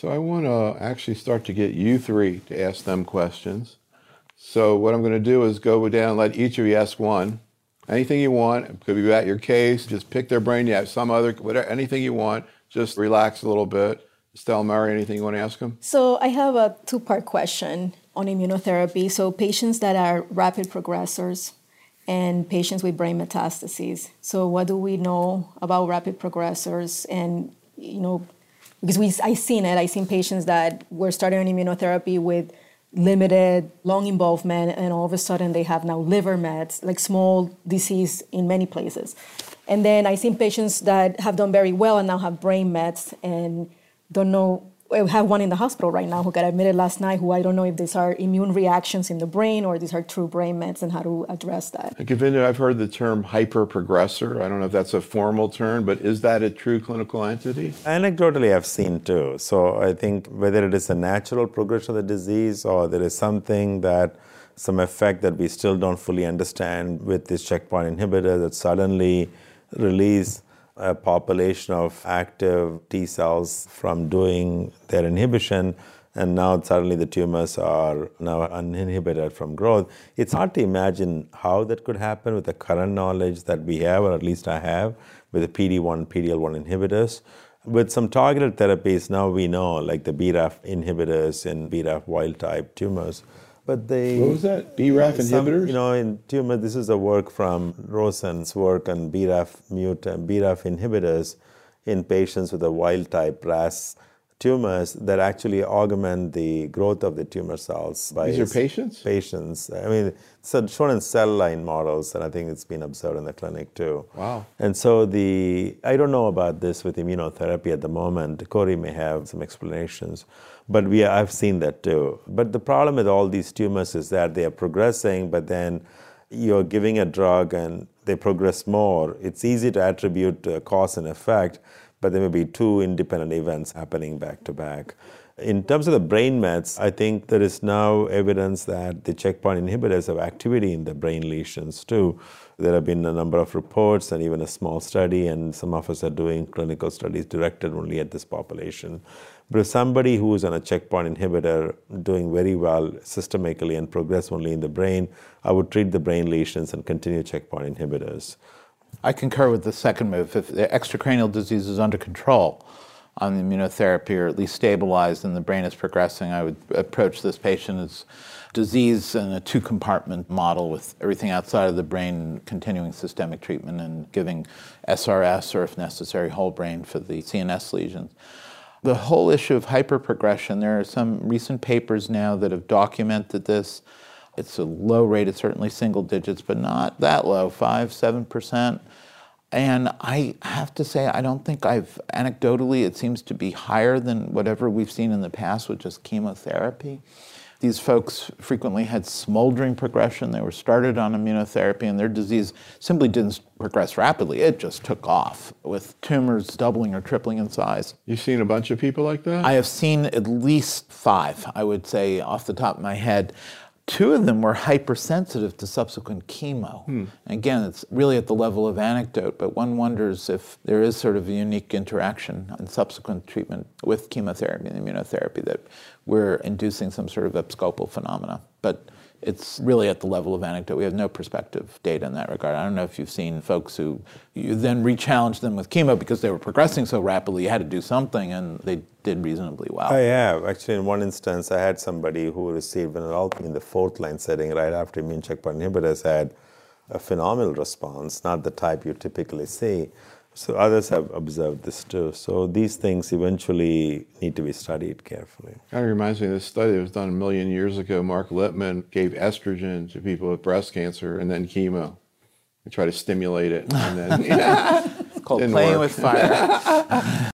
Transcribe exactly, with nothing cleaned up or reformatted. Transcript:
So I want to actually start to get you three to ask them questions. So what I'm going to do is go down and let each of you ask one. Anything you want. It could be about your case. Just pick their brain. You have some other, whatever, anything you want. Just relax a little bit. Estelle, Mary, anything you want to ask them? So I have a two-part question on immunotherapy. So patients that are rapid progressors and patients with brain metastases. So what do we know about rapid progressors? And, you know, because we, I've seen it. I've seen patients that were started on immunotherapy with limited lung involvement, and all of a sudden they have now liver mets, like small disease in many places. And then I've seen patients that have done very well and now have brain mets and don't know. I have one in the hospital right now who got admitted last night who I don't know if these are immune reactions in the brain or these are true brain mets and how to address that. Govinda, I've heard the term hyperprogressor. I don't know if that's a formal term, but is that a true clinical entity? Anecdotally, I've seen too. So I think whether it is a natural progression of the disease or there is something that, some effect that we still don't fully understand with this checkpoint inhibitor that suddenly release a population of active T cells from doing their inhibition, and now suddenly the tumors are now uninhibited from growth. It's hard to imagine how that could happen with the current knowledge that we have, or at least I have, with the P D one, P D L one inhibitors. With some targeted therapies, now we know, like the B RAF inhibitors in B RAF wild-type tumors. But they, what was that? B RAF some, inhibitors? You know, in tumor, this is a work from Rosen's work on B RAF mutant, B RAF inhibitors in patients with a wild-type R A S tumors that actually augment the growth of the tumor cells. By These are patients? Patients. I mean, it's shown in cell line models, and I think it's been observed in the clinic too. Wow. And so the, I don't know about this with immunotherapy at the moment. Corey may have some explanations. But we, I've seen that too. But the problem with all these tumors is that they are progressing, but then you're giving a drug and they progress more. It's easy to attribute uh, cause and effect, but there may be two independent events happening back to back. In terms of the brain mets, I think there is now evidence that the checkpoint inhibitors have activity in the brain lesions too. There have been a number of reports and even a small study, and some of us are doing clinical studies directed only at this population. But if somebody who is on a checkpoint inhibitor doing very well systemically and progress only in the brain, I would treat the brain lesions and continue checkpoint inhibitors. I concur with the second move. If the extracranial disease is under control on the immunotherapy or at least stabilized and the brain is progressing, I would approach this patient as disease in a two-compartment model with everything outside of the brain, continuing systemic treatment and giving S R S or, if necessary, whole brain for the C N S lesions. The whole issue of hyperprogression, there are some recent papers now that have documented this. It's a low rate, it's certainly single digits, but not that low, five, seven percent. And I have to say, I don't think I've, anecdotally, it seems to be higher than whatever we've seen in the past with just chemotherapy. These folks frequently had smoldering progression. They were started on immunotherapy and their disease simply didn't progress rapidly. It just took off with tumors doubling or tripling in size. You've seen a bunch of people like that? I have seen at least five, I would say, off the top of my head. Two of them were hypersensitive to subsequent chemo. Hmm. Again, it's really at the level of anecdote, but one wonders if there is sort of a unique interaction in subsequent treatment with chemotherapy and immunotherapy that we're inducing some sort of abscopal phenomena. But it's really at the level of anecdote. We have no prospective data in that regard. I don't know if you've seen folks who you then re-challenged them with chemo because they were progressing so rapidly, you had to do something, and they did reasonably well. I have. Actually, in one instance, I had somebody who received Venevalpin in the fourth line setting right after immune checkpoint inhibitors had a phenomenal response, not the type you typically see. So others have observed this too. So these things eventually need to be studied carefully. Kind of reminds me of this study that was done a million years ago. Mark Lippmann gave estrogen to people with breast cancer and then chemo. They try to stimulate it. And then, you know, it's called playing work. with fire.